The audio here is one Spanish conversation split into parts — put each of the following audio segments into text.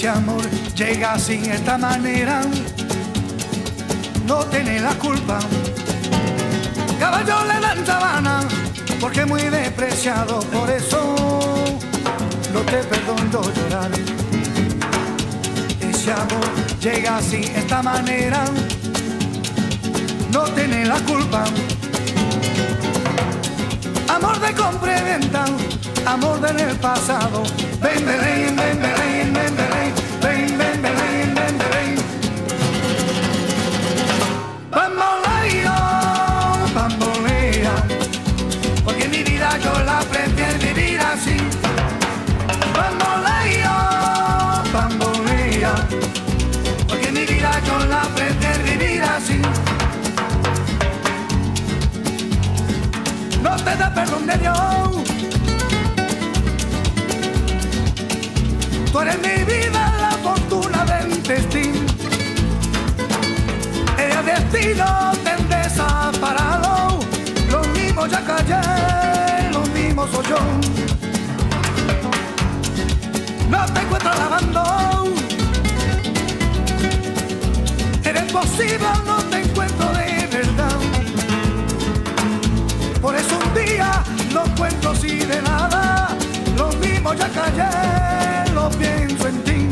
ese amor llega sin esta manera, no tiene la culpa. Caballo le dan sabana porque es muy despreciado, por eso no te perdono llorar. Ese amor llega así, esta manera, no tiene la culpa. Amor de compra y venta, amor del pasado. Ven, ven, ven, ven, ven, ven, ven, ven, ven, ven, ven, ven. Bamboleo, bambolea, porque mi vida yo la prefiero vivir así. Bamboleo, bambolea, porque mi vida yo la prefiero vivir así. No te da perdón de Dios. Tú eres mi vida, la fortuna del destino. El destino te desaparado. Lo mismo ya callé, lo mismo soy yo. No te encuentro lavando. Eres posible, no te encuentro de verdad. Por eso un día no cuento así de nada. Lo mismo ya callé, lo pienso en ti.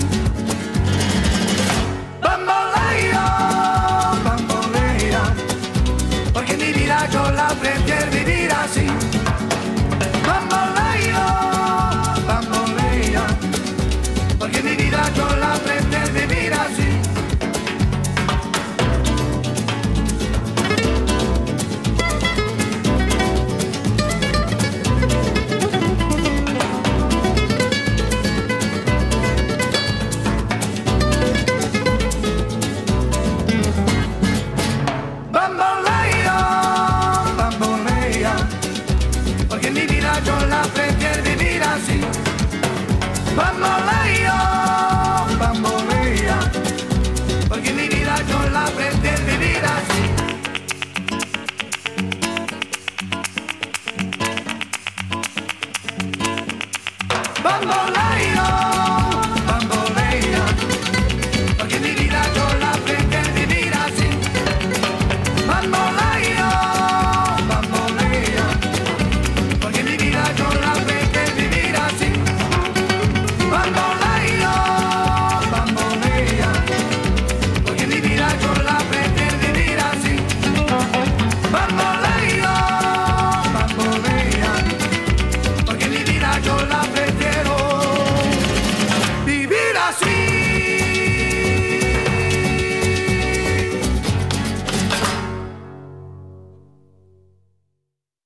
Bambolea, bambolea, porque mi vida yo la prefiero vivir así. Bambolea, bambolea, porque mi vida yo